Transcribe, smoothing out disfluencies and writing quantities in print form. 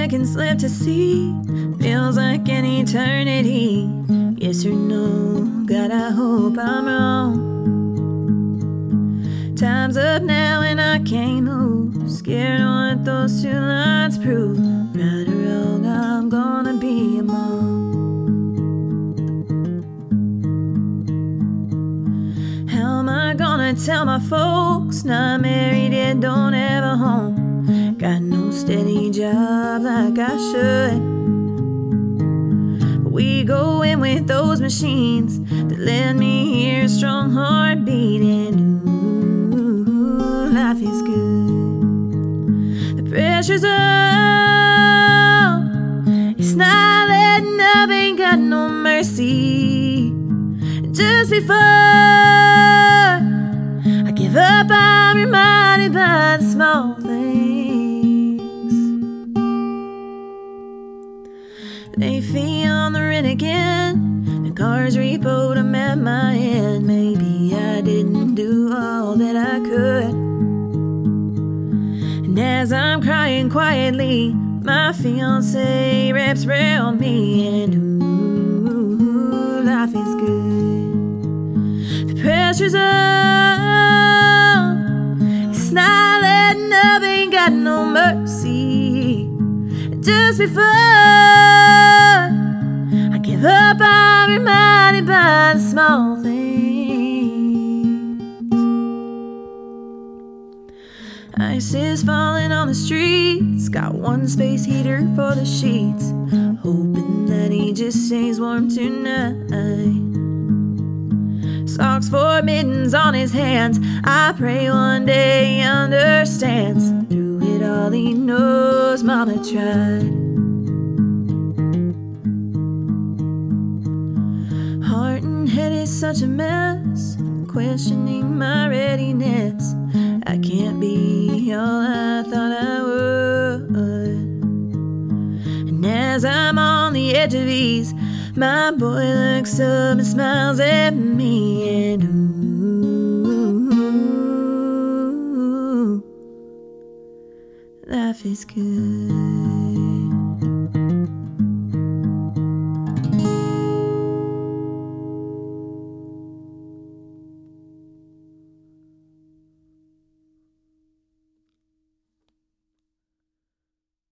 seconds left to see. Feels like an eternity. Yes or no, God, I hope I'm wrong. Time's up now and I can't move. Scared of what those two lines prove. Right or wrong, I'm gonna be a mom. How am I gonna tell my folks? Not married yet, don't have a home. Got no steady job like I should. But we go in with those machines that let me hear a strong heart beating. Ooh, life is good. The pressure's on. It's not letting up, ain't got no mercy. Just before I give up, I'm reminded by the small things. Lay feet on the rent again. The car's repoed, I'm at my end. Maybe I didn't do all that I could. And as I'm crying quietly, my fiancé wraps around me. And ooh, life is good. The pressure's on. It's not letting up, ain't got no mercy. Just before I give up, I'm reminded by the small things. Ice is falling on the streets. Got one space heater for the sheets. Hoping that he just stays warm tonight. Socks for mittens on his hands. I pray one day he understands. Through it all he knows Mama tried. Heart and head is such a mess. Questioning my readiness. I can't be all I thought I would. And as I'm on the edge of ease, my boy looks up and smiles at me. And ooh, life is good.